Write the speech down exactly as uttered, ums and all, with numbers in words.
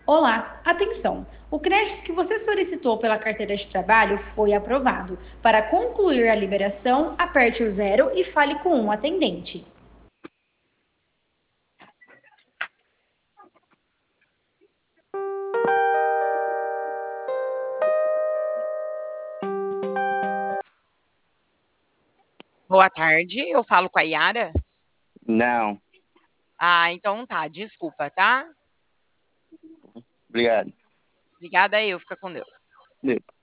Olá, atenção! O crédito que você solicitou pela carteira de trabalho foi aprovado. Para concluir a liberação, aperte o zero e fale com um atendente. Boa tarde, eu falo com a Yara? Não, Ah, então tá, desculpa, tá? obrigado. Obrigada eu, fica com Deus.